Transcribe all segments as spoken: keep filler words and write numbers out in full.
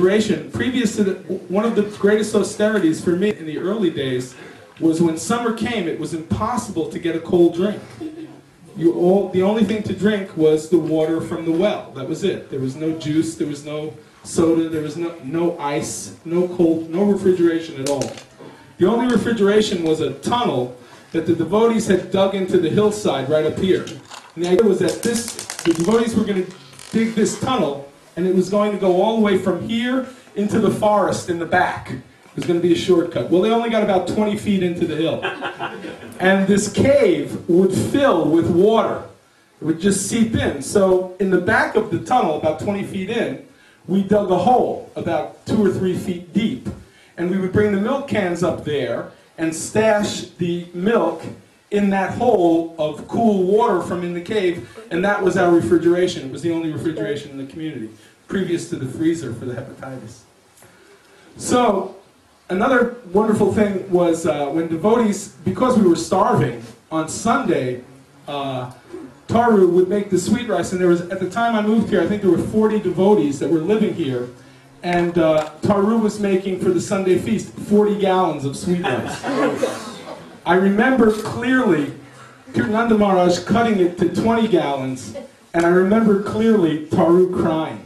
Previous to the, one of the greatest austerities for me in the early days was when summer came, it was impossible to get a cold drink. You all, the only thing to drink was the water from the well. That was it. There was no juice, there was no soda, there was no, no ice, no cold, no refrigeration at all. The only refrigeration was a tunnel that the devotees had dug into the hillside right up here. And the idea was that this, the devotees were going to dig this tunnel, and it was going to go all the way from here into the forest in the back. It was going to be a shortcut. Well, they only got about twenty feet into the hill. And this cave would fill with water. It would just seep in. So in the back of the tunnel, about twenty feet in, we dug a hole about two or three feet deep. And we would bring the milk cans up there and stash the milk in that hole of cool water from in the cave, and that was our refrigeration. It was the only refrigeration in the community, previous to the freezer for the hepatitis. So, another wonderful thing was uh, when devotees, because we were starving, on Sunday, uh, Taru would make the sweet rice, and there was, at the time I moved here, I think there were forty devotees that were living here, and uh, Taru was making for the Sunday feast forty gallons of sweet rice. I remember clearly Kirtananda Maharaj cutting it to twenty gallons, and I remember clearly Taru crying.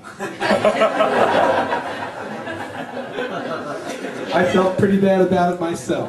I felt pretty bad about it myself.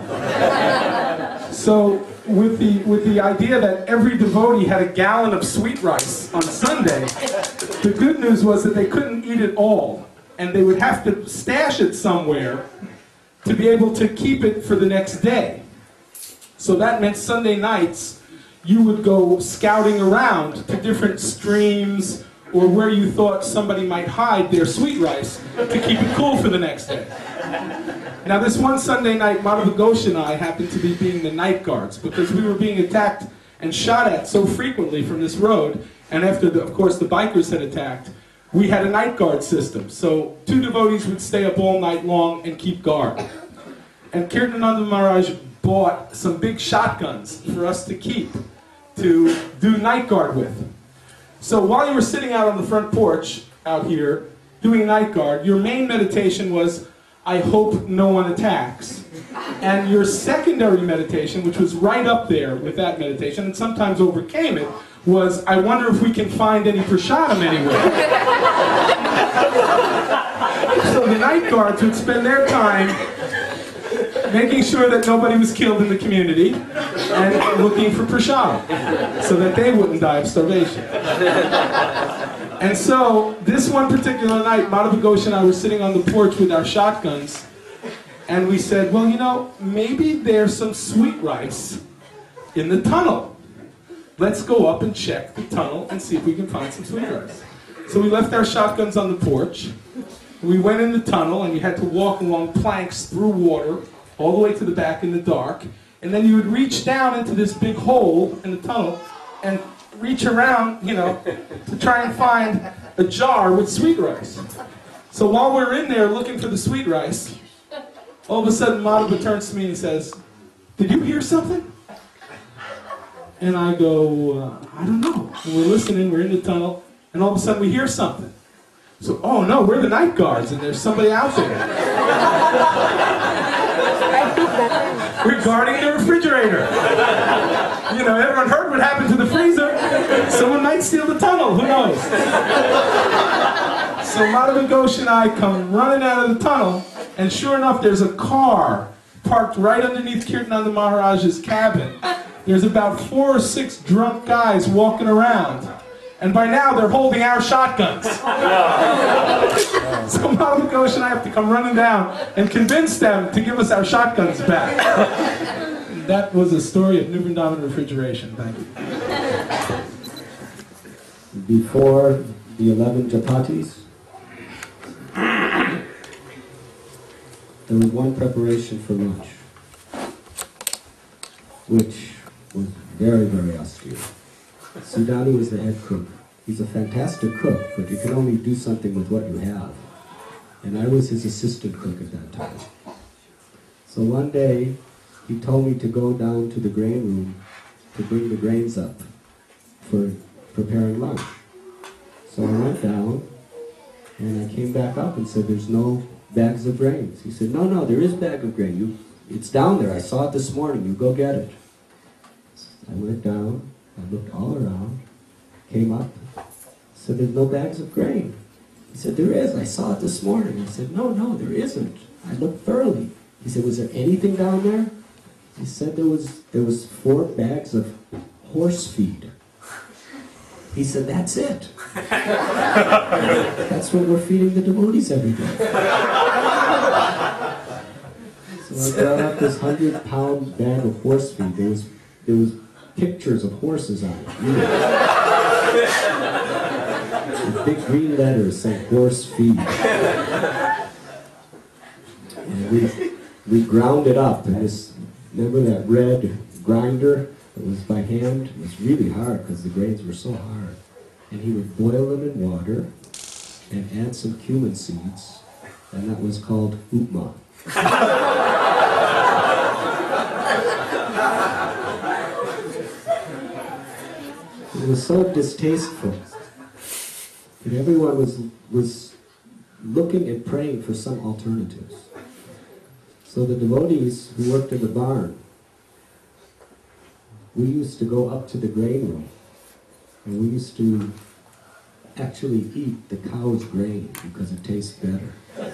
So with the, with the idea that every devotee had a gallon of sweet rice on Sunday, the good news was that they couldn't eat it all, and they would have to stash it somewhere to be able to keep it for the next day. So that meant Sunday nights, you would go scouting around to different streams or where you thought somebody might hide their sweet rice to keep it cool for the next day. Now this one Sunday night, Madhava Ghosh and I happened to be being the night guards because we were being attacked and shot at so frequently from this road, and after, the, of course, the bikers had attacked, we had a night guard system. So two devotees would stay up all night long and keep guard. And Kirtananda Maharaj bought some big shotguns for us to keep, to do night guard with. So while you were sitting out on the front porch, out here, doing night guard, your main meditation was, I hope no one attacks. And your secondary meditation, which was right up there with that meditation, and sometimes overcame it, was, I wonder if we can find any prasadam anywhere. So the night guards would spend their time making sure that nobody was killed in the community and looking for prasadam so that they wouldn't die of starvation. And so this one particular night, Madhava Ghosh and I were sitting on the porch with our shotguns, and we said, well, you know, maybe there's some sweet rice in the tunnel. Let's go up and check the tunnel and see if we can find some sweet rice. So we left our shotguns on the porch. We went in the tunnel, and you had to walk along planks through water all the way to the back in the dark, and then you would reach down into this big hole in the tunnel and reach around, you know, to try and find a jar with sweet rice. So while we're in there looking for the sweet rice, all of a sudden Madhava turns to me and says, did you hear something? And I go, uh, I don't know. And we're listening, we're in the tunnel, and all of a sudden we hear something. So, oh no, we're the night guards, and there's somebody out there. We're guarding the refrigerator. You know, everyone heard what happened to the freezer. Someone might steal the tunnel, who knows? So Madhava Ghosh and I come running out of the tunnel, and sure enough, there's a car parked right underneath Kirtananda Maharaj's cabin. There's about four or six drunk guys walking around. And by now, they're holding our shotguns. So Madhava Ghosh and I have to come running down and convince them to give us our shotguns back. That was a story of New Vrindavan refrigeration. Thank you. Before the eleven chapatis, there was one preparation for lunch, which was very, very austere. Sudani was the head cook. He's a fantastic cook, but you can only do something with what you have. And I was his assistant cook at that time. So one day, he told me to go down to the grain room to bring the grains up for preparing lunch. So I went down, And I came back up and said, there's no bags of grains. He said, no, no, there is bag of grain. You, it's down there. I saw it this morning. You go get it. I went down. I looked all around. Came up. Said, there's no bags of grain. He said, there is. I saw it this morning. I said, no, no, there isn't. I looked thoroughly. He said, was there anything down there? He said there was, there was four bags of horse feed. He said, that's it. That's what we're feeding the devotees every day. So I brought up this hundred pound bag of horse feed. There was, there was pictures of horses on it. With big green letters saying horse feed. And we, we ground it up in this, remember that red grinder? It was by hand. It was really hard because the grains were so hard. And he would boil them in water and add some cumin seeds, and that was called upma. It was so distasteful that everyone was, was looking and praying for some alternatives. So the devotees who worked in the barn, we used to go up to the grain room, and we used to actually eat the cow's grain because it tastes better.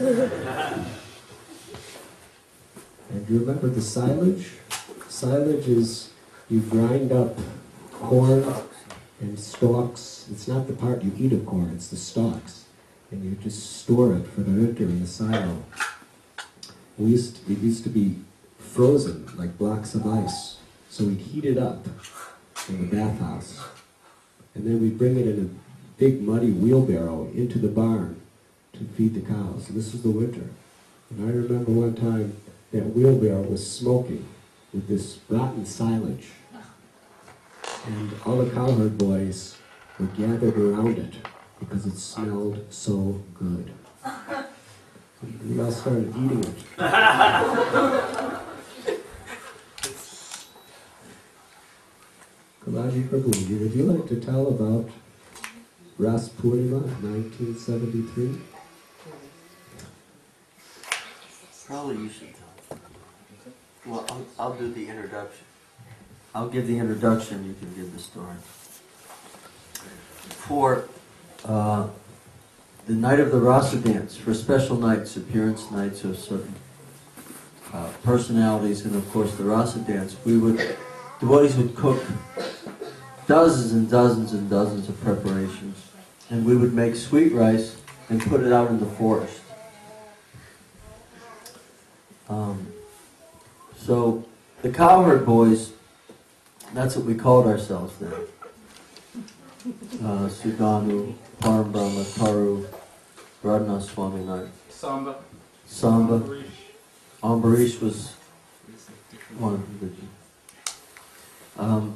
And do you remember the silage? Silage is, you grind up corn and stalks. It's not the part you eat of corn, it's the stalks. And you just store it for the winter in the silo. We used to, it used to be frozen like blocks of ice. So we'd heat it up in the bathhouse, and then we'd bring it in a big muddy wheelbarrow into the barn to feed the cows. And this was the winter. And I remember one time that wheelbarrow was smoking with this rotten silage. And all the cowherd boys were gathered around it because it smelled so good. We all started eating it. Kalaji Prabhuji, would you like to tell about Ras Purnima, nineteen seventy-three? Probably you should tell. Well, I'll, I'll do the introduction. I'll give the introduction, you can give the story. For uh, the night of the Rasa dance, for special nights, appearance nights of certain uh, personalities, and of course the Rasa dance, we would, devotees would cook dozens and dozens and dozens of preparations, and we would make sweet rice and put it out in the forest. Um, so the cowherd boys, that's what we called ourselves then. Uh, Sudanu, Parambrahma, Taru, Radhanath Swami and I. Samba. Samba. Ambarish. Ambarish was one of the um,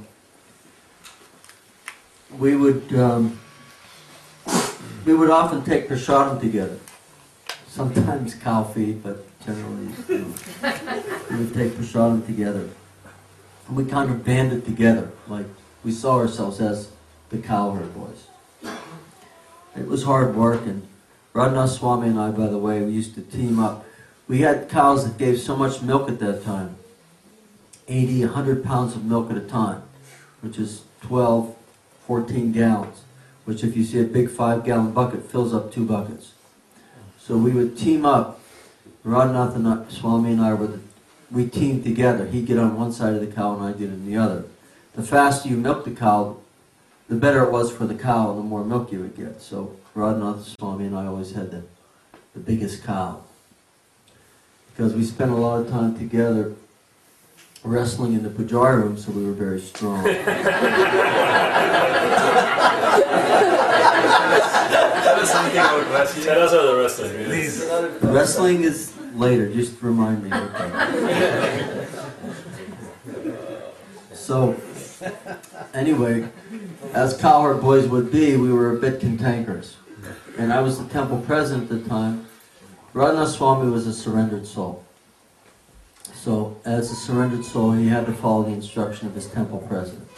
we would um, we would often take prasadam together. Sometimes cow feed, but generally you know, we would take prasadam together. And we kind of banded together, like we saw ourselves as the cowherd boys. It was hard work, and Radhanath Swami and I, by the way, we used to team up. We had cows that gave so much milk at that time, eighty, a hundred pounds of milk at a time, which is twelve, fourteen gallons, which if you see a big five gallon bucket fills up two buckets. So we would team up. Radhanath and Swami and I were the, we teamed together. He'd get on one side of the cow and I did on the other. The faster you milked the cow, the better it was for the cow and the more milk you would get. So Radhanath Swami and I always had the, the biggest cow. Because we spent a lot of time together wrestling in the pujari room, so we were very strong. Tell us something about wrestling. Tell us about the wrestling. Please. Wrestling is later, just remind me. Okay. So, anyway, as cowherd boys would be, we were a bit cantankerous. And I was the temple president at the time. Radhanath Swami was a surrendered soul. So, as a surrendered soul, he had to follow the instruction of his temple president.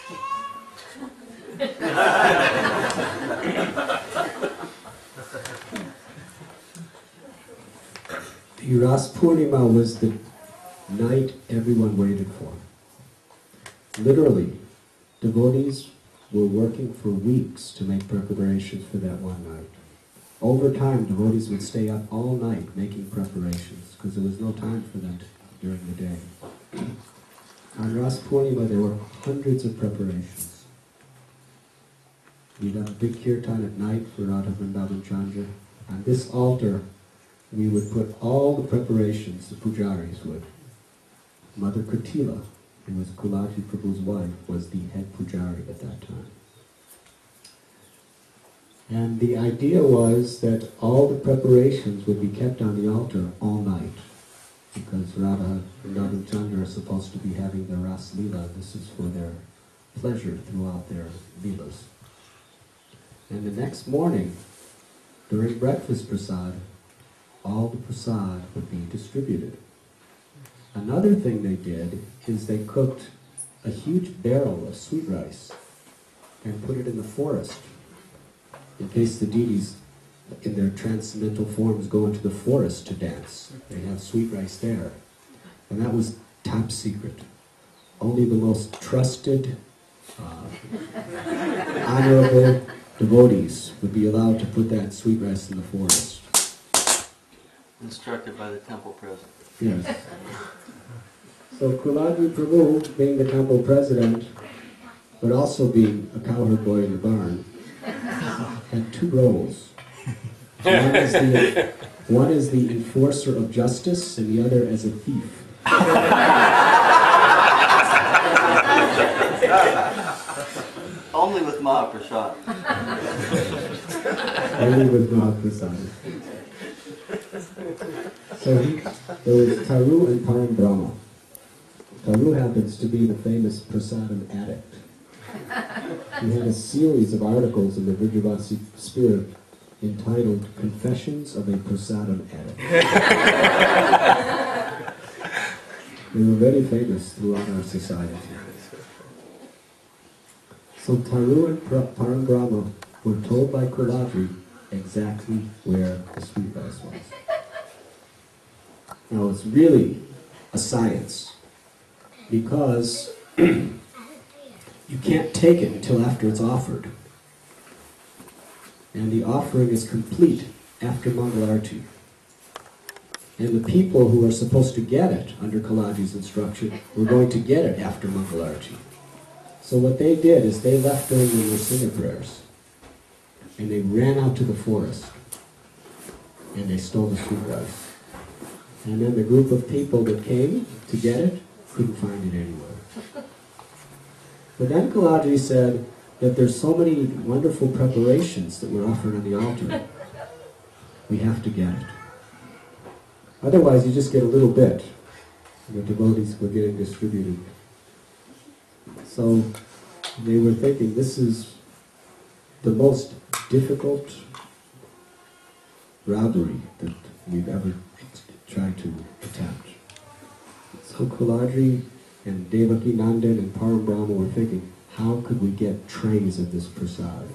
See, Ras Purnima was the night everyone waited for. Literally, devotees were working for weeks to make preparations for that one night. Over time, devotees would stay up all night making preparations because there was no time for them to, during the day. On Ras Purnima, there were hundreds of preparations. We'd have a big kirtan at night for Radha Vrindavan Chandra. On this altar, we would put all the preparations, the pujaris would. Mother Kutila, who was Kulaji Prabhu's wife, was the head pujari at that time. And the idea was that all the preparations would be kept on the altar all night, because Radha and Vrindavan Chandra are supposed to be having their Ras Leela. This is for their pleasure throughout their Leelas. And the next morning, during breakfast prasad, all the prasad would be distributed. Another thing they did is they cooked a huge barrel of sweet rice and put it in the forest in case the deities in their transcendental forms go into the forest to dance. They have sweet rice there. And that was top secret. Only the most trusted, uh, honorable devotees would be allowed to put that sweet rice in the forest. Instructed by the temple president. Yes. So Kulaji Prabhu, being the temple president, but also being a cowherd boy in the barn, had two roles. One is the, one is the enforcer of justice, and the other as a thief. Only with Mahaprasad. Only with Mahaprasad. So he, there was Taru and Param Brahma. Taru happens to be the famous prasadam addict. He had a series of articles in the Vrijavasi Spirit entitled Confessions of a Prasadam Addict. They were very famous throughout our society. So Taru and Param Brahma were told by Kulaji exactly where the sweet rice was. Now it's really a science, because you can't take it until after it's offered. And the offering is complete after Mangalarti. And the people who are supposed to get it, under Kalaji's instruction, were going to get it after Mangalarti. So what they did is they left during the Nrsimha prayers, and they ran out to the forest, and they stole the sweet rice. And then the group of people that came to get it couldn't find it anywhere. But then Kalaji said that there's so many wonderful preparations that were offered on the altar. We have to get it. Otherwise you just get a little bit. The devotees were getting distributed. So they were thinking, this is the most difficult robbery that we've ever tried to attempt. So Kulaji and Devaki Nandan and Param Brahma were thinking, how could we get trays of this prasad?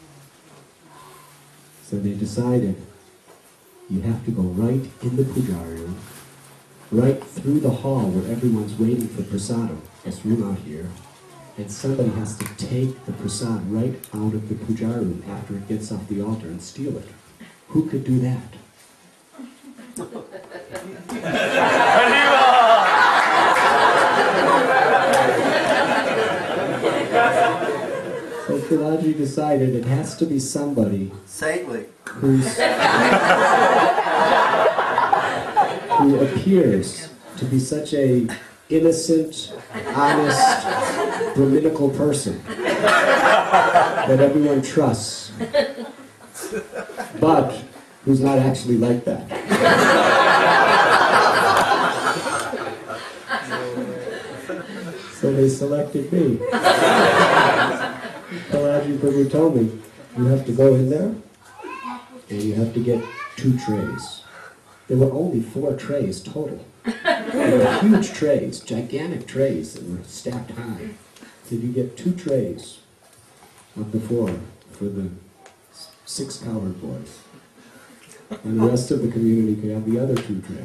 So they decided, you have to go right in the pujari room, right through the hall where everyone's waiting for prasadam, this room out here, and somebody has to take the prasad right out of the pujari room after it gets off the altar and steal it. Who could do that? So Kulaji decided it has to be somebody Saintly. who's, who appears to be such a innocent, honest, Brahminical person that everyone trusts, but who's not actually like that. So they selected me. Kalaji Prabhu told me, you have to go in there and you have to get two trays. There were only four trays total. They were huge trays, gigantic trays that were stacked high. So you get two trays of the four for the six cowherd boys. and the rest of the community could have the other two trays.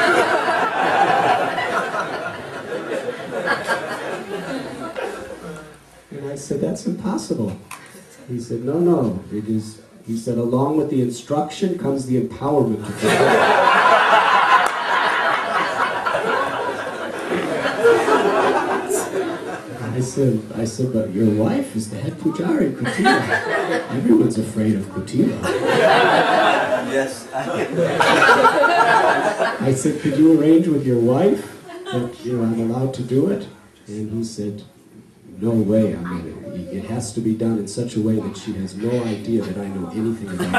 And I said, that's impossible. He said, no, no, it is, he said, along with the instruction comes the empowerment of the I said, I said, but your wife is the head pujari, Kutila. Everyone's afraid of Kutila. Yes. I said, could you arrange with your wife that, you know, I'm allowed to do it? And he said, no way, I mean, it, it has to be done in such a way that she has no idea that I know anything about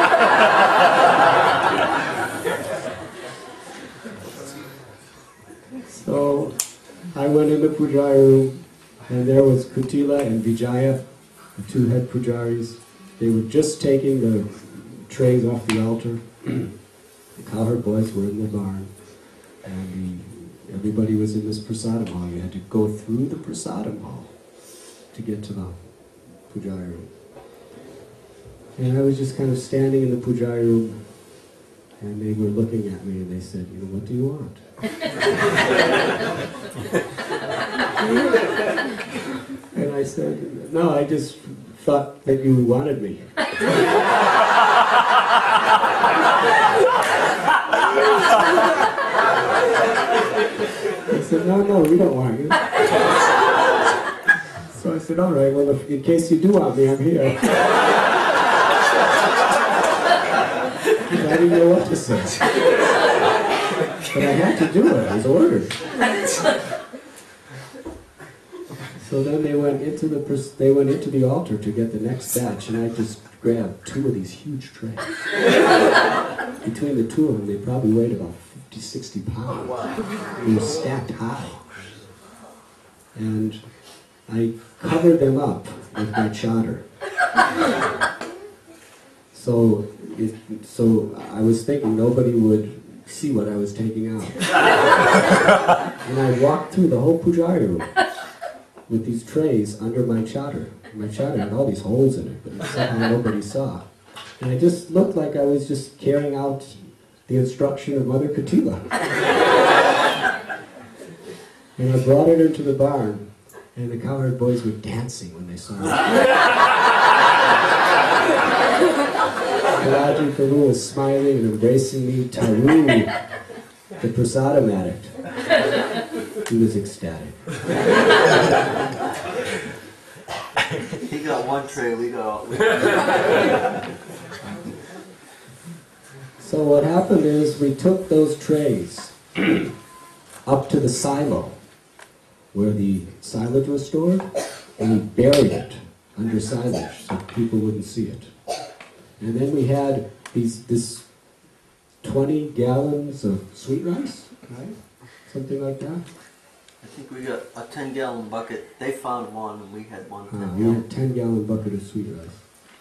it. So, I went in the pujari room, and there was Kutila and Vijaya, the two head pujaris. They were just taking the trays off the altar. The cowherd boys were in the barn, and the, everybody was in this prasadam hall. You had to go through the prasadam hall to get to the pujari room. And I was just kind of standing in the pujari room, and they were looking at me, and they said, you know, what do you want? And I said, no, I just thought that you wanted me. I said, no, no, we don't want you. So I said, all right, well, if, in case you do want me, I'm here. I didn't know what to say. But I had to do it, I was ordered. So then they went into the they went into the altar to get the next batch, and I just grabbed two of these huge trays. Between the two of them, they probably weighed about fifty, sixty pounds. They were stacked high. And I covered them up with my chadar. So, it, so I was thinking nobody would see what I was taking out. And I walked through the whole pujari room with these trays under my chadar. My chadar had all these holes in it, but somehow nobody saw. And I just looked like I was just carrying out the instruction of Mother Kutila. And I brought it into the barn, and the cowherd boys were dancing when they saw it. Raji Prabhu was smiling and embracing me. Taru, the prasadam addict, he was ecstatic. He got one tray, we got all. So what happened is we took those trays up to the silo where the silage was stored, and we buried it under silage so people wouldn't see it. And then we had these this twenty gallons of sweet rice, right? Something like that. I think we got a ten gallon bucket. They found one and we had one. Uh, we had a ten gallon bucket of sweet rice.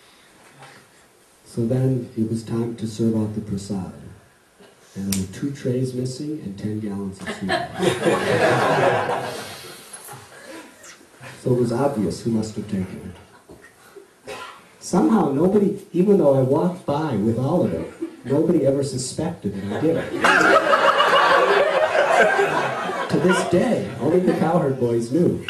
So then it was time to serve out the prasad. And there were two trays missing and ten gallons of sweet rice. So it was obvious who must have taken it. Somehow nobody, even though I walked by with all of it, nobody ever suspected that I did it. To this day, only the cowherd boys knew.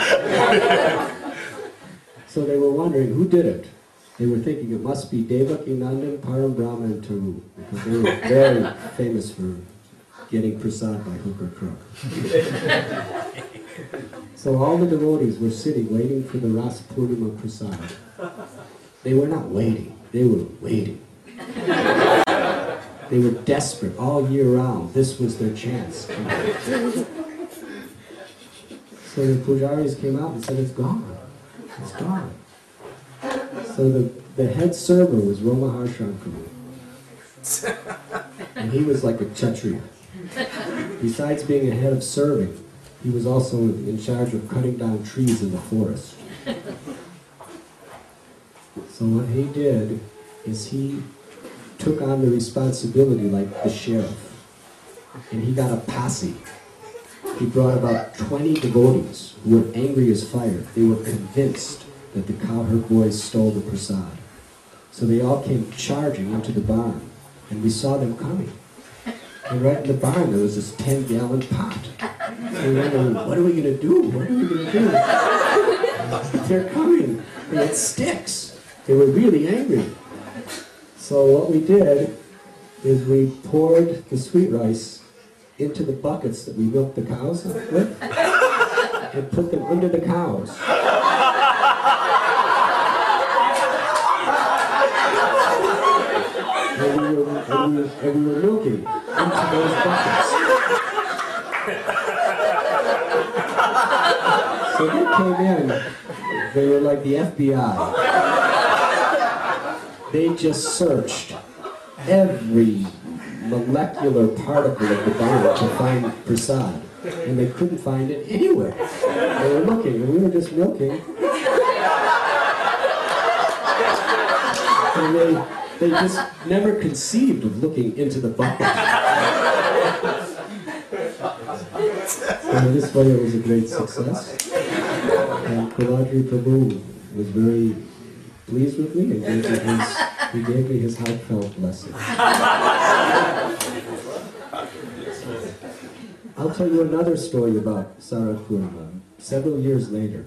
So they were wondering who did it. They were thinking it must be Devaki Nandan, Param Brahma, and Taru, because they were very famous for getting prasad by hook or crook. So all the devotees were sitting waiting for the Ras Purnima prasad. They were not waiting, they were waiting. They were desperate all year round. This was their chance. So the pujaris came out and said, it's gone. It's gone. So the, the head server was Romahar Shankar. And he was like a Kshatriya. Besides being a head of serving, he was also in charge of cutting down trees in the forest. So what he did is he took on the responsibility like the sheriff. And he got a posse. He brought about twenty devotees who were angry as fire. They were convinced that the cowherd boys stole the prasad. So they all came charging into the barn. and we saw them coming. And right in the barn there was this ten gallon pot. So we wondered, what are we going to do? What are we going to do? They're coming. They had sticks. They were really angry. So what we did is we poured the sweet rice into the buckets that we milked the cows with and put them under the cows. And we were, and we were, and we were milking into those buckets. So they came in, they were like the F B I. They just searched every molecular particle of the barn to find prasad, and they couldn't find it anywhere. They were looking, and we were just milking. And they, they just never conceived of looking into the bucket. So this way it was a great success. And Kuladri Prabhu was very pleased with me and gave me his, he gave me his heartfelt blessing. I'll tell you another story about Sarat Purnima. Several years later,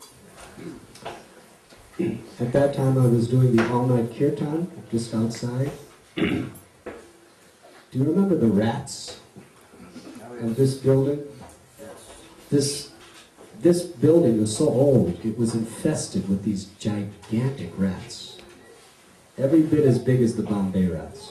at that time I was doing the all-night kirtan just outside. Do you remember the rats of this building? This, this building was so old, it was infested with these gigantic rats. Every bit as big as the Bombay rats.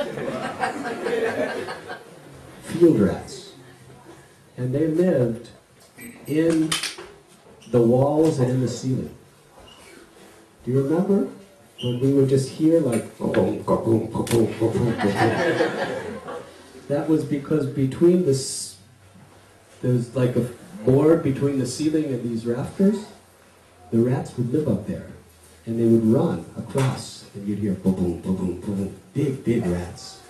Field rats. And they lived in the walls and in the ceiling. Do you remember when we would just hear like ka-boom, ka-boom, ka-boom, ka-boom, ka-boom? That was because between this, there's like a board between the ceiling and these rafters. The rats would live up there, and they would run across, and you'd hear boom, boom, boom, boom, boom, big, big rats.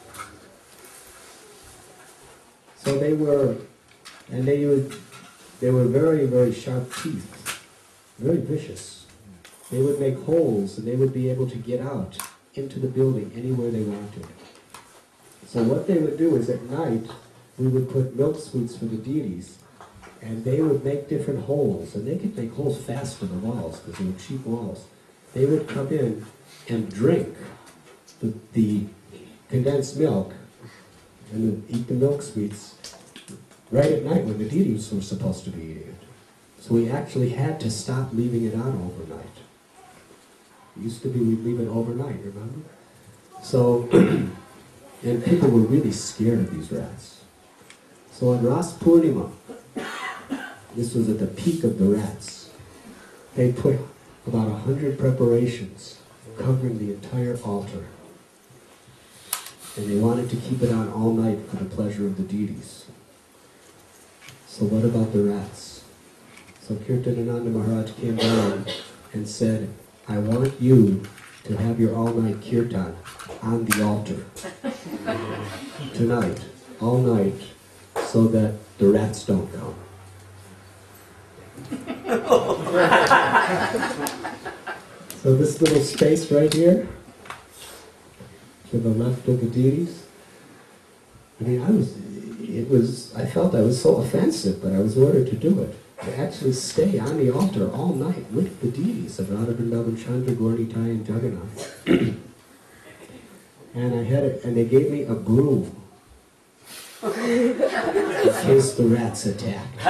So they were, and they would, they were very, very sharp teeth, very vicious. They would make holes, and they would be able to get out into the building anywhere they wanted. So what they would do is at night, we would put milk sweets for the deities, and they would make different holes, and they could make holes fast in the walls, because they were cheap walls. They would come in and drink the, the condensed milk, and then eat the milk sweets right at night when the deities were supposed to be eating it. So we actually had to stop leaving it out overnight. It used to be we'd leave it overnight, remember? So, and people were really scared of these rats. So on Ras Purnima, this was at the peak of the rats, they put about a hundred preparations covering the entire altar. And they wanted to keep it on all night for the pleasure of the deities. So what about the rats? So Kirtanananda Maharaj came down and said, I want you to have your all-night kirtan on the altar tonight, all night, so that the rats don't come. So this little space right here, to the left of the deities, I mean, I was, it was, I felt I was so offensive, but I was ordered to do it. To actually stay on the altar all night with the deities of Radha Vrindavan, Chandra, Gauri, Tai, and Jagannath. And I had it, and they gave me a broom in case the rats attacked.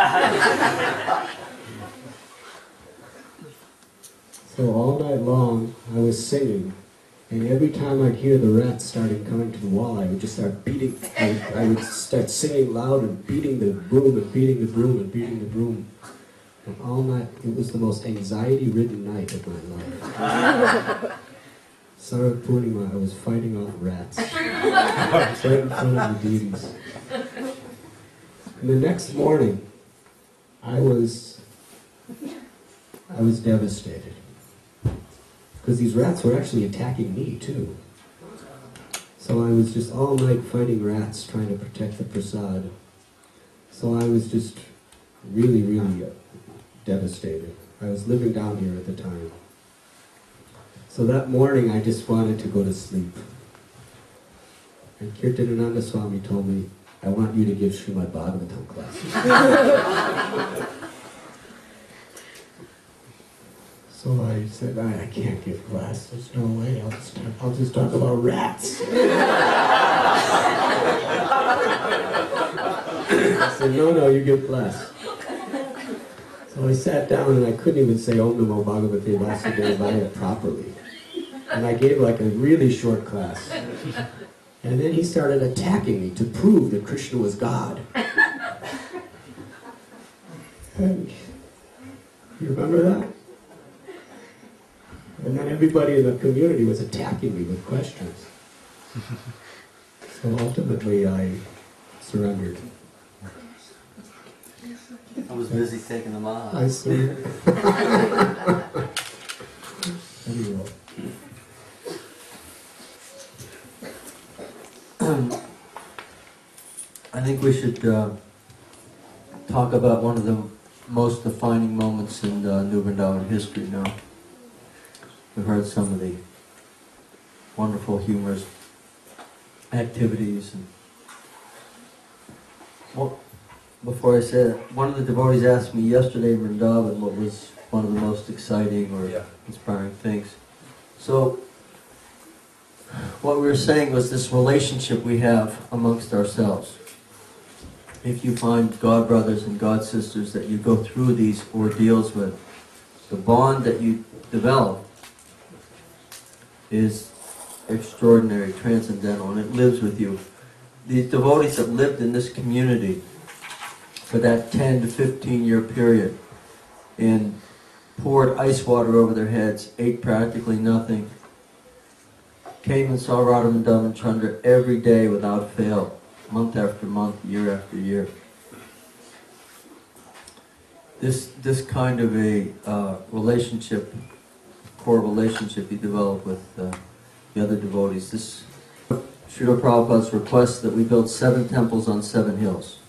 So all night long, I was singing, and every time I'd hear the rats starting coming to the wall, I would just start beating, I would, I would start singing loud and beating the broom and beating the broom and beating the broom. And all night, it was the most anxiety-ridden night of my life. Sarat Purnima, I was fighting off rats. Right in front of the deities. And the next morning, I was, I was devastated. Because these rats were actually attacking me, too. So I was just all night fighting rats, trying to protect the prasad. So I was just really, really uh, devastated. I was living down here at the time. So that morning I just wanted to go to sleep. And Kirtanananda Swami told me, I want you to give Srimad Bhagavatam class. So I said, I, I can't give class. There's no way. I'll just, I'll just talk about rats. I said, no, no, you give class. So I sat down and I couldn't even say Om Namo Bhagavate Vasudevaya properly. And I gave like a really short class. And then he started attacking me to prove that Krishna was God. And you remember that? And then everybody in the community was attacking me with questions. So ultimately I surrendered. I was busy taking them out. I surrendered. Anyway. I think we should uh, talk about one of the most defining moments in uh, New Vrindavan history now. We've heard some of the wonderful, humorous activities. And well, before I say that, one of the devotees asked me yesterday in Vrindavan what was one of the most exciting or Yeah. inspiring things. So, what we were saying was this relationship we have amongst ourselves. If you find God brothers and God sisters that you go through these ordeals with, the bond that you develop is extraordinary, transcendental, and it lives with you. These devotees that lived in this community for that ten to fifteen year period and poured ice water over their heads, ate practically nothing, came and saw Radha Vrindavan Chandra every day without fail, month after month, year after year. This this kind of a uh, relationship, core relationship you develop with uh, the other devotees. This Srila Prabhupada's request that we build seven temples on seven hills.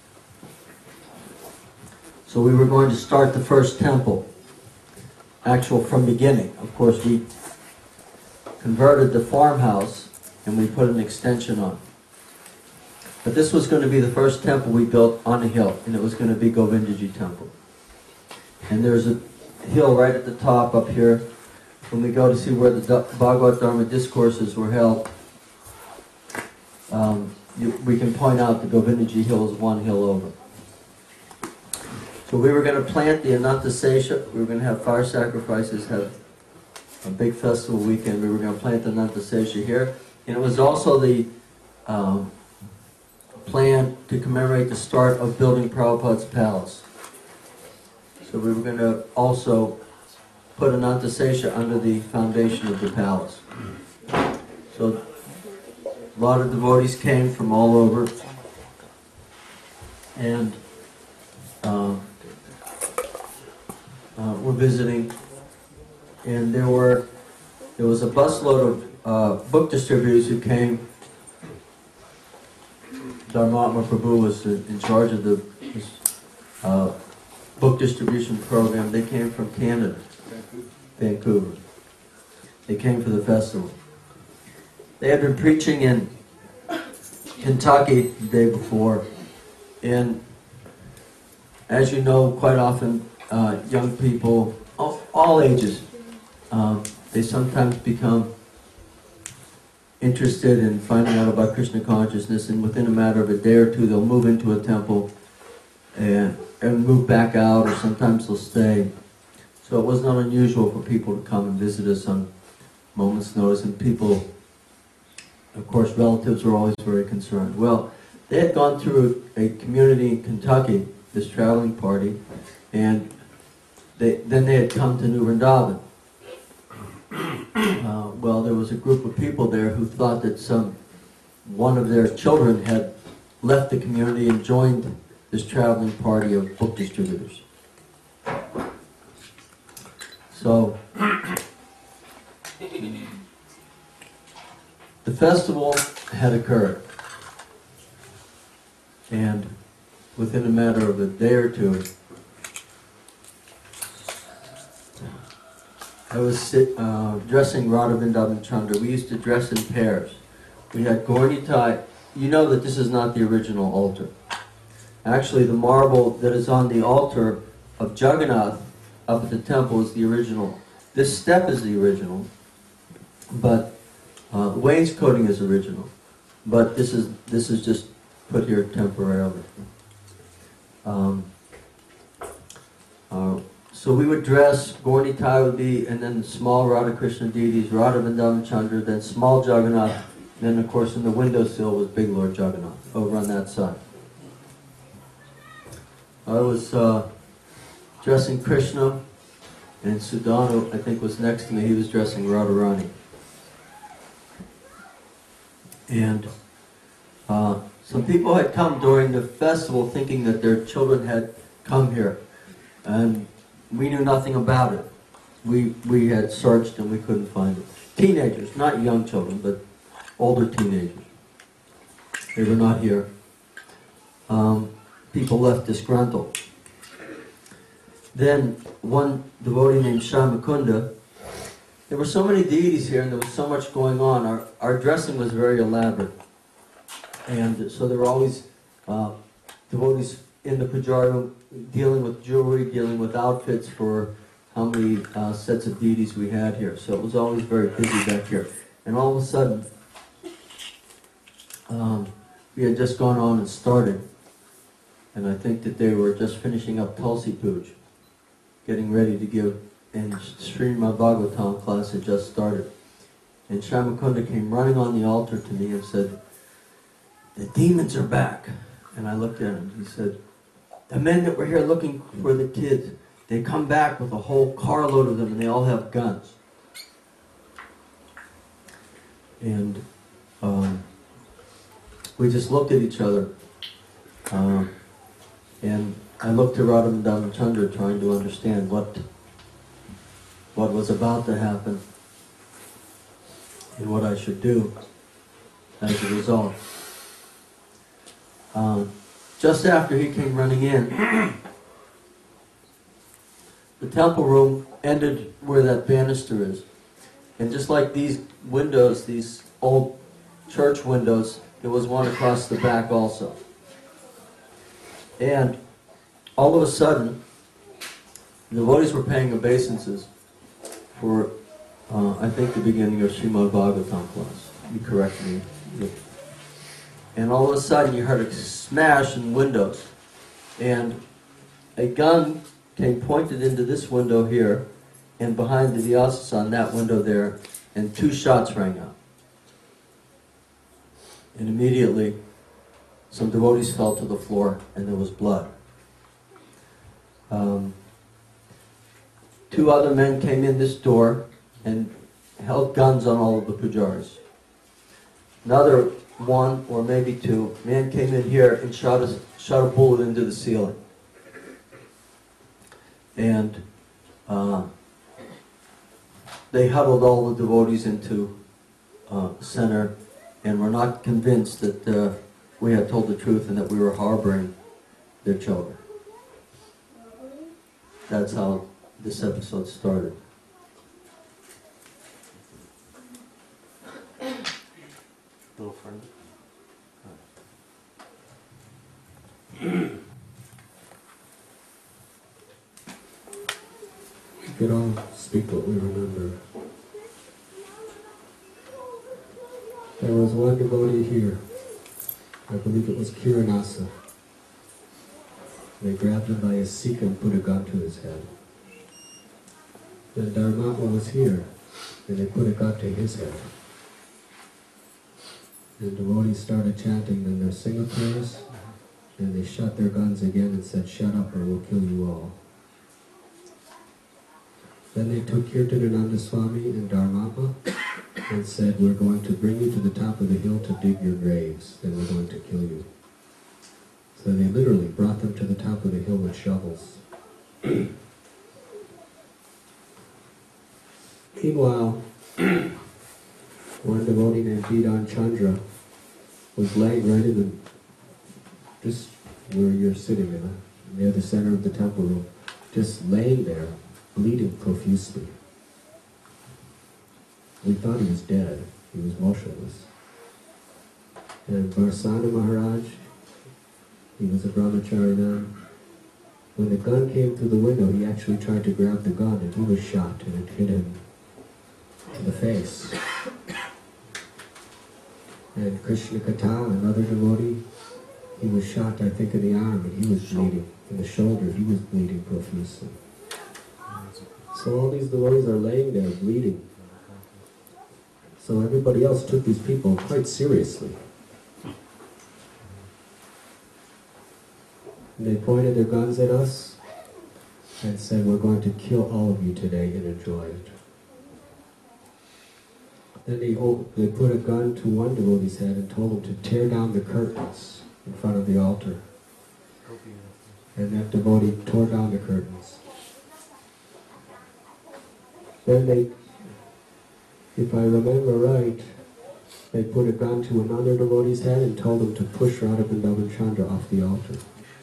So we were going to start the first temple, actual from beginning. Of course, we converted the farmhouse and we put an extension on. But this was going to be the first temple we built on a hill, and it was going to be Govindaji Temple. And there's a hill right at the top up here. When we go to see where the Bhagavad Dharma discourses were held, um, you, we can point out the Govindaji Hill is one hill over. So we were going to plant the Ananta Sesha. We were going to have fire sacrifices, have a big festival weekend. We were going to plant the Ananta Sesha here. And it was also the um, plan to commemorate the start of building Prabhupada's palace. So we were going to also put Ananta Sesha under the foundation of the palace. So a lot of devotees came from all over, and um, uh, were visiting. And there were there was a busload of uh, book distributors who came. Dharmatma Prabhu was in charge of the uh, book distribution program. They came from Canada, Vancouver. They came for the festival. They had been preaching in Kentucky the day before, and as you know, quite often uh, young people, all, all ages, um, they sometimes become interested in finding out about Krishna consciousness, and within a matter of a day or two they'll move into a temple and, and move back out, or sometimes they'll stay. So it was not unusual for people to come and visit us on moment's notice, and people, of course, relatives were always very concerned. Well, they had gone through a community in Kentucky, this traveling party, and they, then they had come to New Vrindavan. Uh, well, there was a group of people there who thought that some one of their children had left the community and joined this traveling party of book distributors. So the festival had occurred, and within a matter of a day or two, I was sit, uh, dressing Radha Vrindavan Chandra. We used to dress in pairs. We had Gaura Nitai you know that this is not the original altar. Actually, the marble that is on the altar of Jagannath up at the temple is the original. This step is the original, but uh, the wainscoting is original. But this is this is just put here temporarily. Um, uh, so we would dress, Gaur Nitai would be, and then small Radha Krishna deities, Radha Vrindavan Chandra, then small Jagannath, and then of course in the windowsill was big Lord Jagannath over on that side. I was uh, dressing Krishna, and Sudanu, I think, was next to me. He was dressing Radharani. And uh, some people had come during the festival thinking that their children had come here. And we knew nothing about it. We, we had searched and we couldn't find it. Teenagers, not young children, but older teenagers. They were not here. Um, people left disgruntled. Then one devotee named Shyamakunda, there were so many deities here and there was so much going on. Our, our dressing was very elaborate. And so there were always uh, devotees in the puja room dealing with jewelry, dealing with outfits for how many uh, sets of deities we had here. So it was always very busy back here. And all of a sudden, um, we had just gone on and started. And I think that they were just finishing up Tulsi Puj, getting ready to give, and Srimad Bhagavatam class had just started. And Shyamakunda came running on the altar to me and said, "The demons are back." And I looked at him. He said, "The men that were here looking for the kids, they come back with a whole carload of them and they all have guns." And um, we just looked at each other. Um, and I looked to Radha Vrindavan Chandra trying to understand what, what was about to happen and what I should do as a result. Um, just after he came running in, the temple room ended where that banister is. And just like these windows, these old church windows, there was one across the back also. And all of a sudden, the devotees were paying obeisances for, uh, I think, the beginning of Srimad Bhagavatam class. You correct me. And all of a sudden, you heard a smash in windows. And a gun came pointed into this window here, and behind the Vyasas on that window there, and two shots rang out. And immediately, some devotees fell to the floor, and there was blood. Um, two other men came in this door and held guns on all of the pujaris. Another one, or maybe two, man came in here and shot a, shot a bullet into the ceiling. And uh, they huddled all the devotees into uh, center and were not convinced that uh, we had told the truth and that we were harboring their children. That's how this episode started. A little further. We could all speak what we remember. There was one devotee here. I believe it was Kiranasa. They grabbed him by his sika and put a gun to his head. Then Dharmapa was here, and they put a gun to his head. And devotees started chanting, then their Singha prayers, and they shut their guns again and said, "Shut up or we'll kill you all." Then they took Kirtanananda Swami and Dharmapa and said, "We're going to bring you to the top of the hill to dig your graves, then we're going to kill you." So they literally brought them to the top of the hill with shovels. Meanwhile, one devotee named Bidan Chandra was laying right in the, just where you're sitting, in the, near the center of the temple room, just laying there, bleeding profusely. We thought he was dead. He was motionless. And Varsana Maharaj, he was a brahmachari then. When the gun came through the window, he actually tried to grab the gun and he was shot and it hit him in the face. And Krishna Kata, another devotee, he was shot, I think, in the arm and he was bleeding. In the shoulder, he was bleeding profusely. So all these devotees are laying there bleeding. So everybody else took these people quite seriously. And they pointed their guns at us and said, we're going to kill all of you today and enjoy it. Then they, they put a gun to one devotee's head and told him to tear down the curtains in front of the altar. And that devotee tore down the curtains. Then they, if I remember right, they put a gun to another devotee's head and told him to push Radha Vrindavan Chandra off the altar.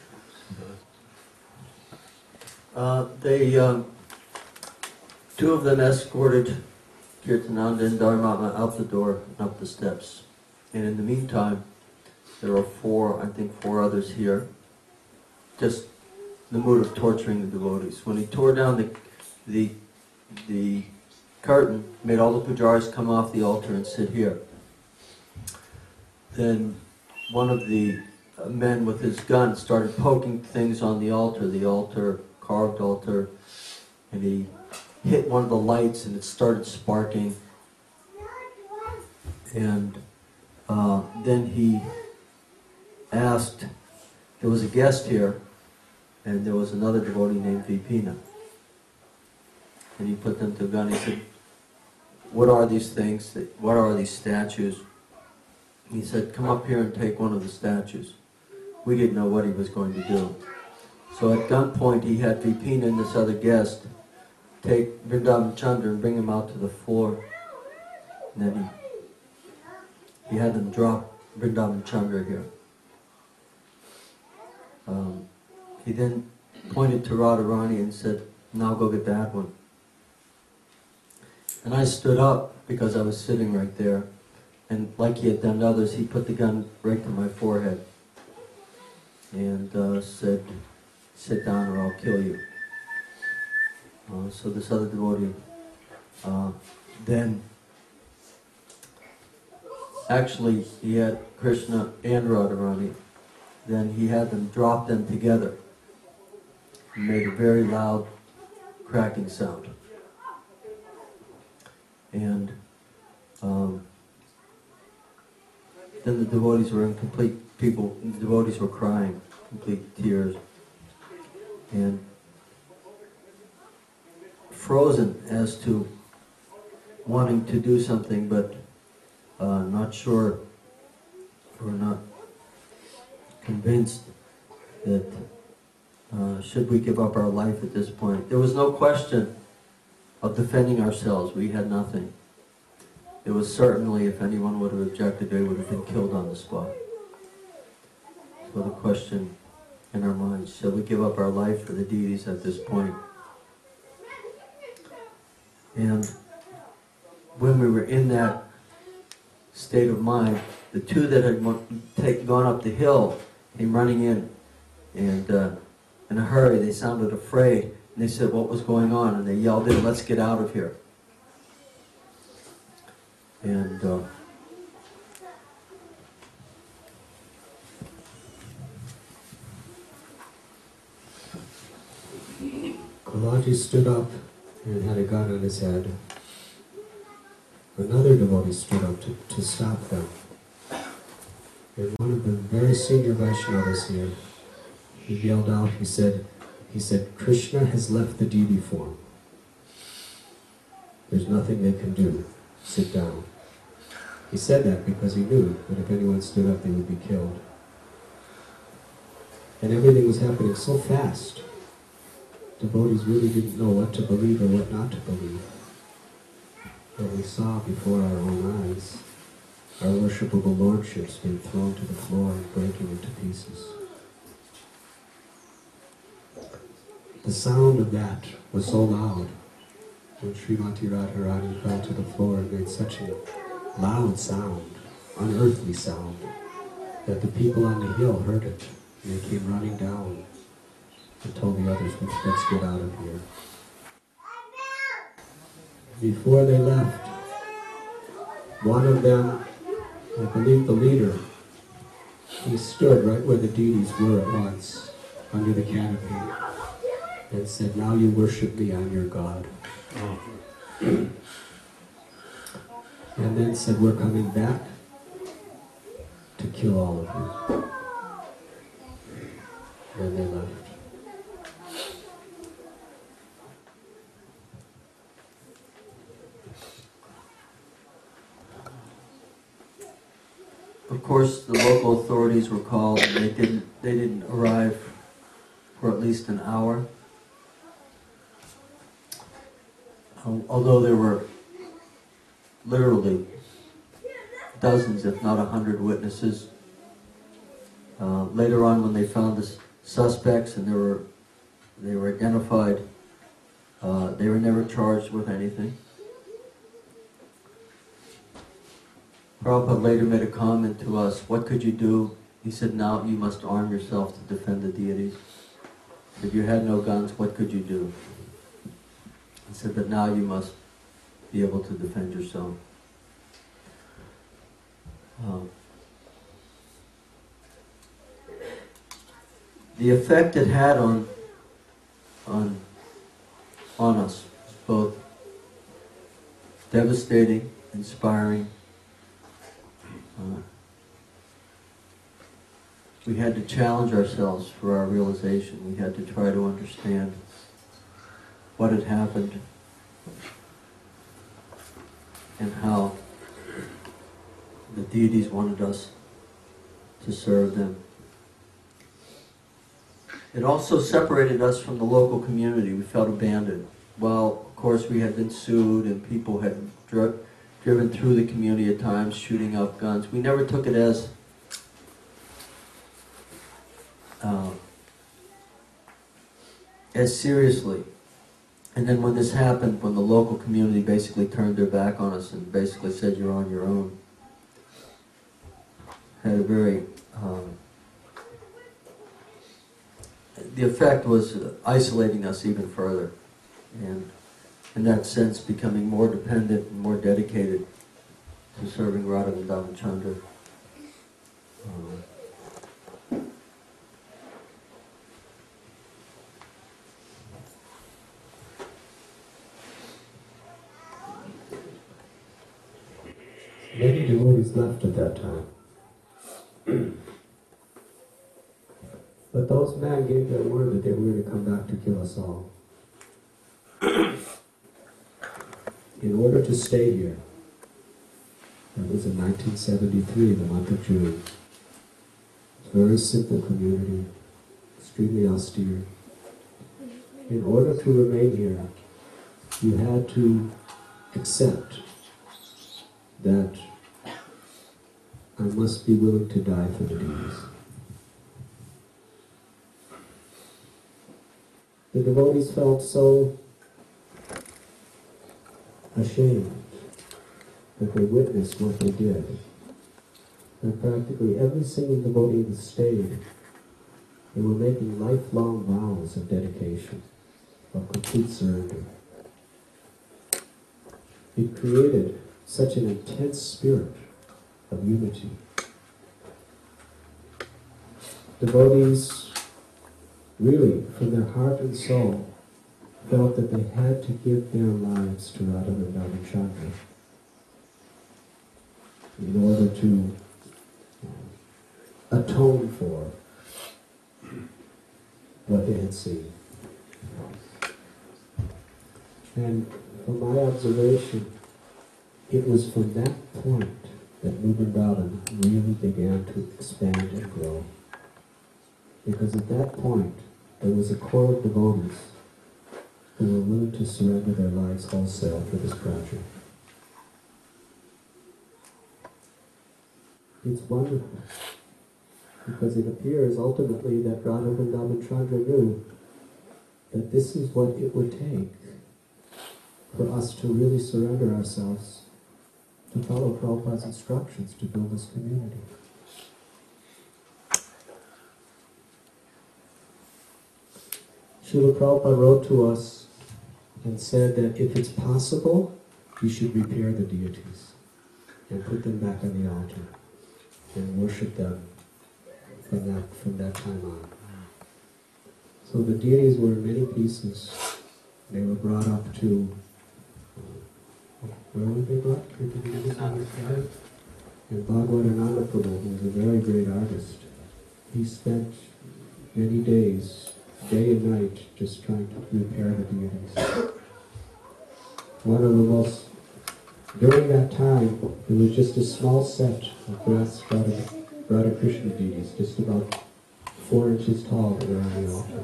Uh, they, um, two of them escorted Kirtananda and Dharmama out the door and up the steps. And in the meantime, there are four, I think four others here, just in the mood of torturing the devotees. When he tore down the, the, the curtain, made all the pujaris come off the altar and sit here. Then one of the men with his gun started poking things on the altar, the altar, carved altar, and he hit one of the lights and it started sparking. And uh, then he asked, there was a guest here, and there was another devotee named Vipina. And he put them to a gun. He said, what are these things? What are these statues? He said, come up here and take one of the statues. We didn't know what he was going to do. So at gunpoint, he had Vipina and this other guest take Vrindavan Chandra and bring him out to the floor. And then he, he had them drop Vrindavan Chandra here. Um, he then pointed to Radharani and said, now go get that one. And I stood up because I was sitting right there. And like he had done to others, he put the gun right to my forehead and uh, said, sit down or I'll kill you. Uh, so this other devotee uh, then, actually he had Krishna and Radharani, then he had them drop them together and made a very loud cracking sound. And um, then the devotees were in complete, people, the devotees were crying, complete tears. And frozen as to wanting to do something, but uh, not sure or not convinced that uh, should we give up our life at this point. There was no question of defending ourselves. We had nothing. It was certainly, if anyone would have objected, they would have been killed on the spot. So the question in our minds, shall we give up our life for the deities at this point? And when we were in that state of mind, the two that had take, gone up the hill came running in, and uh, in a hurry they sounded afraid, and they said what was going on, and they yelled in, let's get out of here. And uh, Kalaji stood up and had a gun on his head. Another devotee stood up to, to stop them. And one of the very senior Vaishnavas here, he yelled out, he said, he said, Krishna has left the deity form. There's nothing they can do. Sit down. He said that because he knew that if anyone stood up, they would be killed. And everything was happening so fast. Devotees really didn't know what to believe or what not to believe. But we saw before our own eyes our worshipable lordships being thrown to the floor and breaking into pieces. The sound of that was so loud when Srimati Radharani fell to the floor and made such a loud sound, unearthly sound. that the people on the hill heard it, and they came running down and told the others, let's, let's get out of here. Before they left, one of them, I believe the leader, he stood right where the deities were at once, under the canopy, and said, now you worship me, I'm your God. And then said, we're coming back to kill all of you. And they left. Of course, the local authorities were called, and they didn't. They didn't arrive for at least an hour. Um, although there were literally dozens, if not a hundred, witnesses. Uh, later on, when they found the s- suspects and they were they were identified, uh, they were never charged with anything. Prabhupada later made a comment to us, what could you do? He said, now you must arm yourself to defend the deities. If you had no guns, what could you do? He said, but now you must be able to defend yourself. Um, the effect it had on, on, on us was both devastating, inspiring. Uh, we had to challenge ourselves for our realization. We had to try to understand what had happened and how the deities wanted us to serve them. It also separated us from the local community. We felt abandoned. Well, of course, we had been sued and people had dri- driven through the community at times, shooting up guns. We never took it as uh, as seriously. And then when this happened, when the local community basically turned their back on us and basically said, you're on your own, had a very, um, the effect was isolating us even further. And in that sense, becoming more dependent and more dedicated to serving Radha and Damachandra. Um, Many devotees left at that time. But those men gave their word that they were going to come back to kill us all. In order to stay here, that was in nineteen seventy-three, the month of June. It's a very simple community, extremely austere. In order to remain here, you had to accept that I must be willing to die for the deities. The devotees felt so ashamed that they witnessed what they did. And practically every single devotee that stayed, they were making lifelong vows of dedication, of complete surrender. It created such an intense spirit of unity. Devotees really, from their heart and soul, felt that they had to give their lives to Radha and Damachandra in order to atone for what they had seen. And from my observation, it was from that point that Vrindavan really began to expand and grow. Because at that point, there was a core of devotees who were willing to surrender their lives wholesale for this project. It's wonderful, because it appears ultimately that Radha and Damachandra knew that this is what it would take for us to really surrender ourselves to follow Prabhupada's instructions to build this community. Srila Prabhupada wrote to us and said that if it's possible, you should repair the deities and put them back on the altar and worship them from that, from that time on. So the deities were in many pieces. They were brought up to, uh, where were they brought? And Bhagavatananda Prabhu, who was a very great artist, he spent many days, day and night, just trying to repair the deities. One of the most, during that time, there was just a small set of brass Radha, Radha Krishna deities, just about four inches tall, that were on the altar.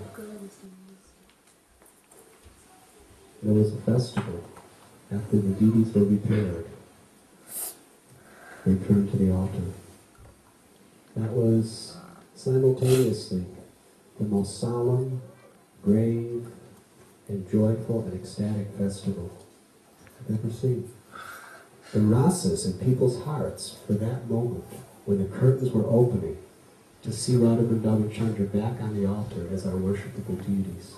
There was a festival after the deities were repaired. They turned to the altar. That was simultaneously the most solemn, grave, and joyful and ecstatic festival I've ever seen. The rasas in people's hearts for that moment, when the curtains were opening, to see Radha Vrindavan Chandra back on the altar as our worshipable deities.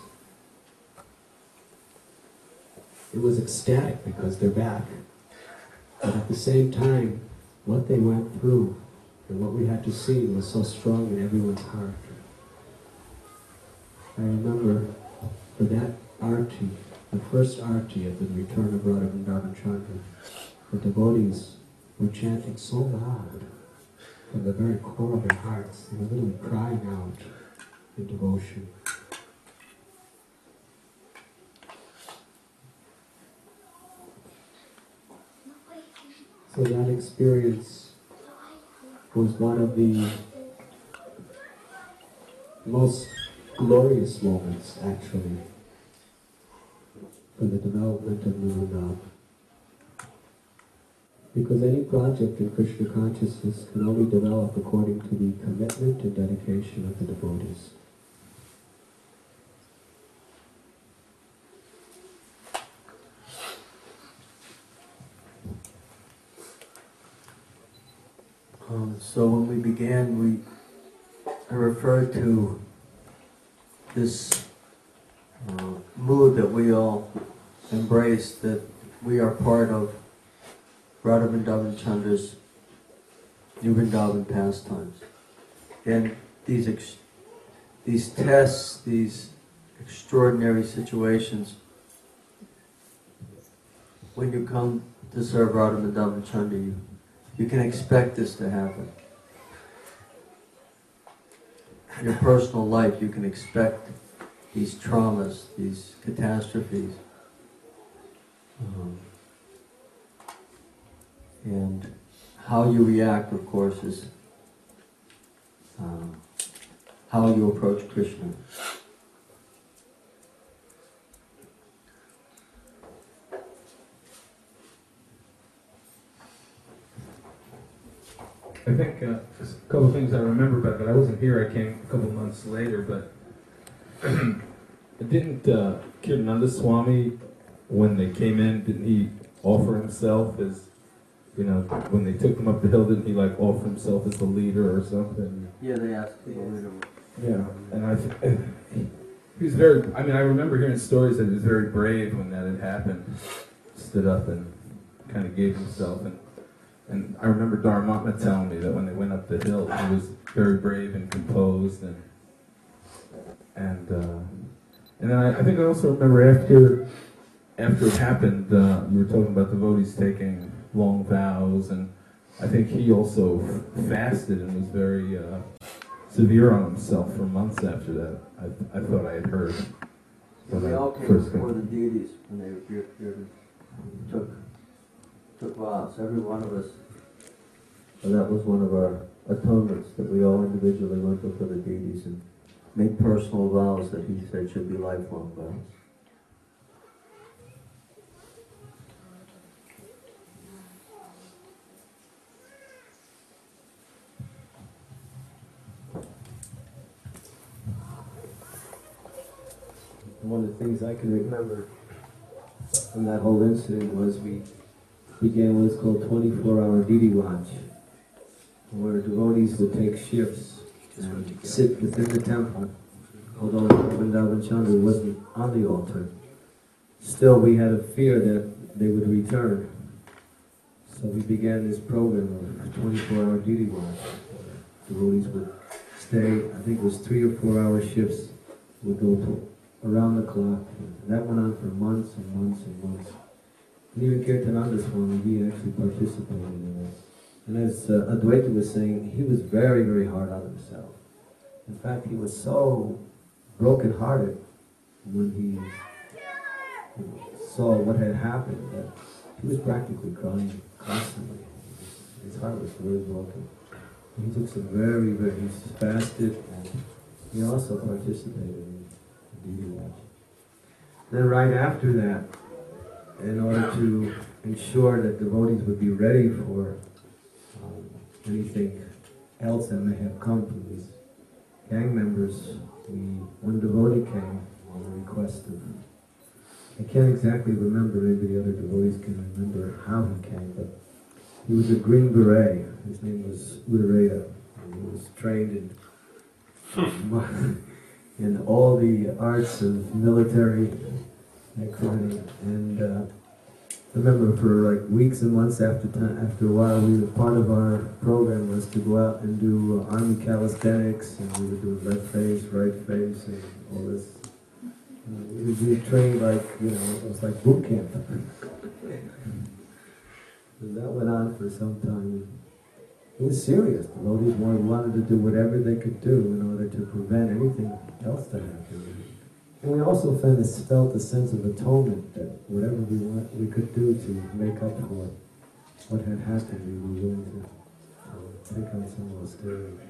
It was ecstatic because they're back. But at the same time, what they went through and what we had to see was so strong in everyone's heart. I remember for that arti, the first arti of the return of Radha Vrindavan Chandra, the devotees were chanting so loud from the very core of their hearts. They were literally crying out in devotion. So that experience was one of the most glorious moments, actually, for the development of Vrindavan. Because any project in Krishna consciousness can only develop according to the commitment and dedication of the devotees. Um, so when we began, we I referred to this uh, mood that we all embrace, that we are part of Radha Vrindavan Chandra's New Vrindavan pastimes. And these ex these tests, these extraordinary situations, when you come to serve Radha Vrindavan Chandra, you You can expect this to happen. In your personal life, you can expect these traumas, these catastrophes. Um, and how you react, of course, is um, how you approach Krishna. I think uh, a couple of things I remember about it. I wasn't here, I came a couple of months later, but didn't uh, Kirtananda Swami, when they came in, didn't he offer himself as, you know, when they took him up the hill, didn't he like offer himself as the leader or something? Yeah, they asked for the leader. Yeah, and I, th he was very, I mean, I remember hearing stories that he was very brave when that had happened. Stood up and kind of gave himself. And And I remember Dharmatma telling me that when they went up the hill, he was very brave and composed, and and uh, and then I, I think I also remember after after it happened, uh, you were talking about devotees taking long vows, and I think he also fasted and was very uh, severe on himself for months after that. I, I thought I had heard. So they all came before the deities when they were took. took vows, every one of us. And that was one of our atonements, that we all individually went before the deities and made personal vows that he said should be lifelong vows. One of the things I can remember from that whole incident was we began what's called twenty-four hour deity watch, where devotees would take shifts and sit within the temple although Vrindavan Chandra wasn't on the altar, still we had a fear that they would return. So we began this program of twenty-four hour duty watch. Devotees would stay, I think it was three or four hour shifts, would go to around the clock. And that went on for months and months and months. And even Kirtananda Swami, he actually participated in this. And as uh, Advaita was saying, he was very, very hard on himself. In fact, he was so broken-hearted when he you know, saw what had happened that he was practically crying constantly. His heart was very broken. He took some very, very, he fasted, and he also participated in duty watch. Then right after that, in order to ensure that devotees would be ready for um, anything else that may have come from these gang members, we, one devotee came on the request of, I can't exactly remember, maybe the other devotees can remember how he came, but he was a Green Beret. His name was Uddareda. He was trained in, in all the arts of military activity. And uh, I remember for like weeks and months after time, after a while, we were, part of our program was to go out and do uh, army calisthenics, and we would do left face, right face, and all this. Uh, we would be trained like, you know, it was like boot camp. And that went on for some time. It was serious. The devotees wanted to do whatever they could do in order to prevent anything else to happen. And we also felt a, felt a sense of atonement that whatever we want, we could do to make up for what had happened, we were willing to uh, take on some austerity.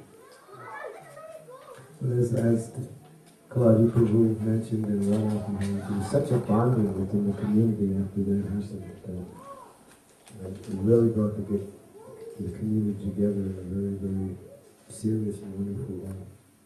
But as, as Kalaji Prabhu mentioned in Rome, there was such a bonding within the community after that happened. That, It really brought the, the community together in a very, very serious and wonderful way.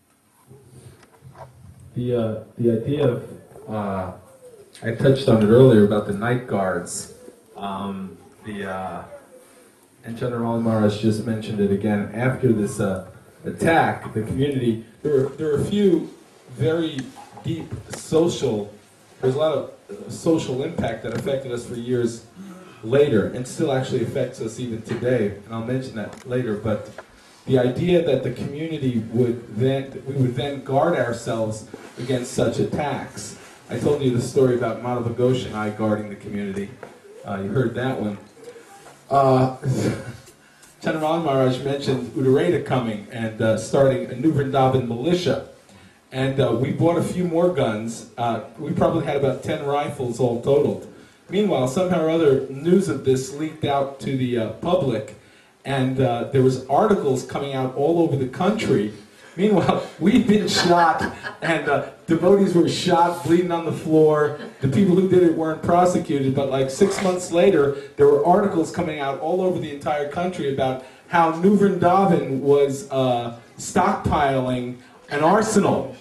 The, uh, the idea of, uh, I touched on it earlier about the night guards. Um, the, uh, and Chandramalai Maharaj just mentioned it again. After this uh, attack, the community, there were, there were a few very deep social, there's a lot of uh, social impact that affected us for years later, and still actually affects us even today, and I'll mention that later, but the idea that the community would then, we would then guard ourselves against such attacks. I told you the story about Madhava Ghosh and I guarding the community. Uh, you heard that one. Uh, Chandramalai Maharaj mentioned Uddareda coming and uh, starting a New Vrindavan militia. And uh, we bought a few more guns. Uh, we probably had about ten rifles all totaled. Meanwhile, somehow or other, news of this leaked out to the uh, public, and uh, there was articles coming out all over the country. Meanwhile, we'd been shot, and uh, devotees were shot, bleeding on the floor. The people who did it weren't prosecuted, but like six months later, there were articles coming out all over the entire country about how New Vrindavan was uh, stockpiling an arsenal.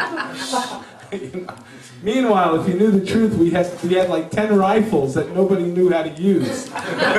You know? Meanwhile, if you knew the truth, we had we had like ten rifles that nobody knew how to use.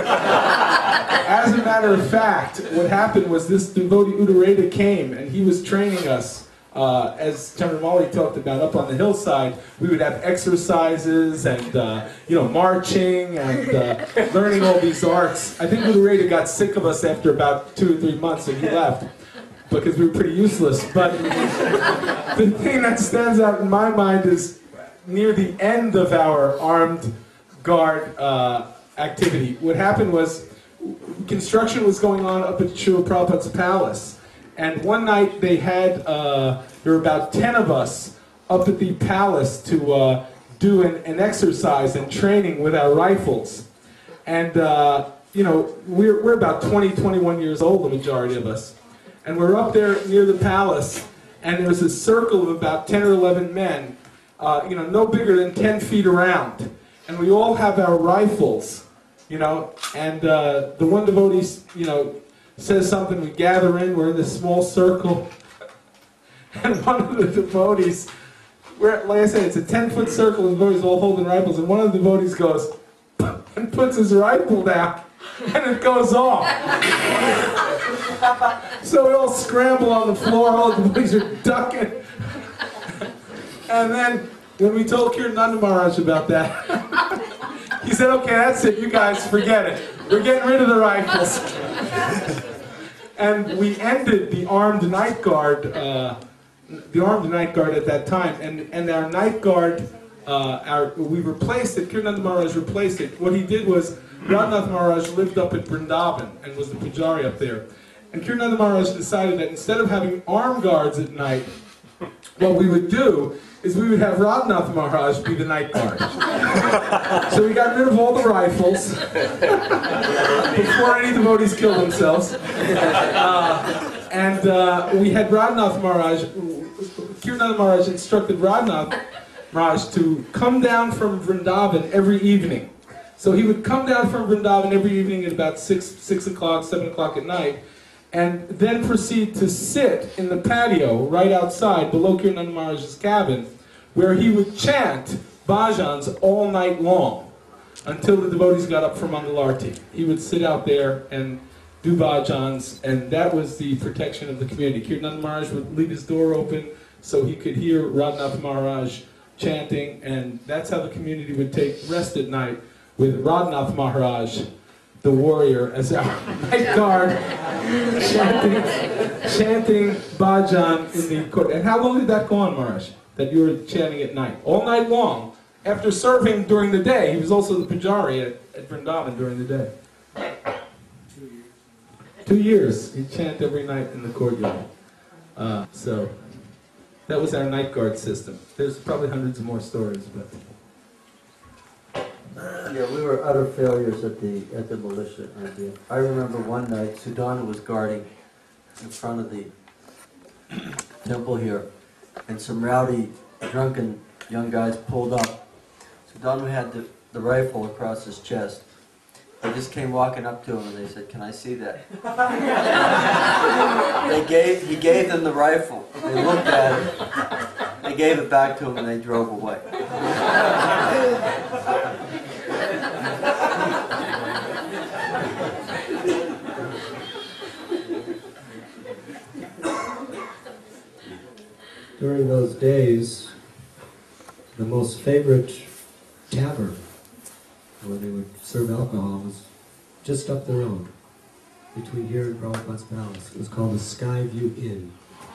As a matter of fact, what happened was this devotee Uddareda came, and he was training us. Uh, as Chandramalai talked about, up on the hillside, we would have exercises and uh, you know, marching and uh, learning all these arts. I think Uddareda got sick of us after about two or three months, and he left, because we were pretty useless. But the thing that stands out in my mind is near the end of our armed guard uh, activity, what happened was construction was going on up at Srila Prabhupada's palace. And one night they had, uh, there were about ten of us up at the palace to uh, do an, an exercise and training with our rifles. And, uh, you know, we're, we're about twenty, twenty-one years old, the majority of us. And we're up there near the palace, and there's a circle of about ten or eleven men, uh, you know, no bigger than ten feet around. And we all have our rifles, you know, and uh, the one devotee, you know, says something, we gather in, we're in this small circle, and one of the devotees, we're, like I said, it's a ten-foot circle, and the devotees all holding rifles, and one of the devotees goes, and puts his rifle down, and it goes off. So we all scramble on the floor, all the devotees are ducking. And then when we told Kirtananda Maharaj about that, he said, okay, that's it, you guys forget it. We're getting rid of the rifles. And we ended the armed night guard, uh, the armed night guard at that time, and, and our night guard, uh, our, we replaced it, Kirtananda Maharaj replaced it. What he did was, Radhanath Maharaj lived up in Vrindavan and was the pujari up there. And Kirtananda Maharaj decided that instead of having armed guards at night, what we would do is we would have Radhanath Maharaj be the night guard. So we got rid of all the rifles before any devotees killed themselves. Uh, and uh, we had Radhanath Maharaj, Kirtananda Maharaj instructed Radhanath Maharaj to come down from Vrindavan every evening. So he would come down from Vrindavan every evening at about six, six o'clock, seven o'clock at night, and then proceed to sit in the patio right outside below Kirtananda Maharaj's cabin, where he would chant bhajans all night long until the devotees got up for Mangalarti. He would sit out there and do bhajans, and that was the protection of the community. Kirtananda Maharaj would leave his door open so he could hear Radhanath Maharaj chanting, and that's how the community would take rest at night, with Radhanath Maharaj, the warrior, as our night guard, chanting, chanting bhajan in the court. And how long did that go on, Maharaj? That you were chanting at night? All night long. After serving during the day, he was also the pujari at, at Vrindavan during the day. Two years. Two years. He'd chant every night in the courtyard. Uh, so, that was our night guard system. There's probably hundreds of more stories, but... Yeah, we were utter failures at the at the militia idea. I remember one night, Sudhana was guarding in front of the temple here, and some rowdy, drunken young guys pulled up. Sudhana had the, the rifle across his chest. They just came walking up to him and they said, "Can I see that?" They gave he gave them the rifle. They looked at it. They gave it back to him and they drove away. During those days, the most favorite tavern where they would serve alcohol was just up the road, between here and Prabhupada's palace. It was called the Skyview Inn.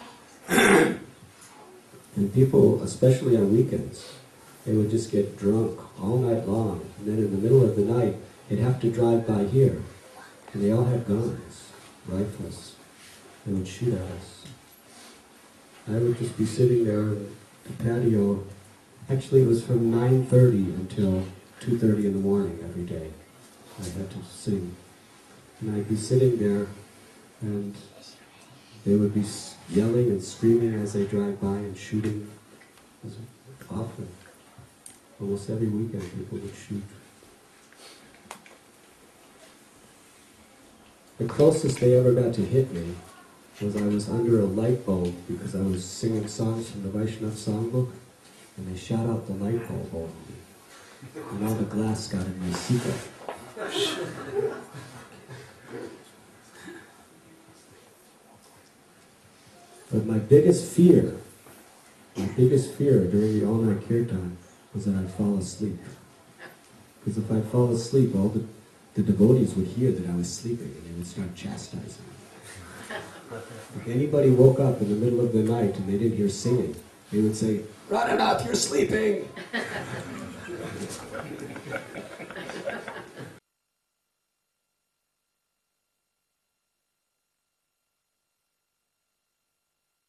And people, especially on weekends, they would just get drunk all night long. And then in the middle of the night, they'd have to drive by here. And they all had guns, rifles. They would shoot at us. I would just be sitting there in the patio. Actually, it was from nine thirty until two thirty in the morning every day. I had to sing. And I'd be sitting there, and they would be yelling and screaming as they drive by and shooting. It was awful. Almost every weekend people would shoot. The closest they ever got to hit me was I was under a light bulb because I was singing songs from the Vaishnav songbook, and they shot out the light bulb over me. And all the glass got in my seat. But my biggest fear, my biggest fear during the all-night kirtan was that I'd fall asleep. Because if I'd fall asleep, all the, the devotees would hear that I was sleeping and they would start chastising me. If anybody woke up in the middle of the night and they didn't hear singing, they would say, "Radhanath, you're sleeping!"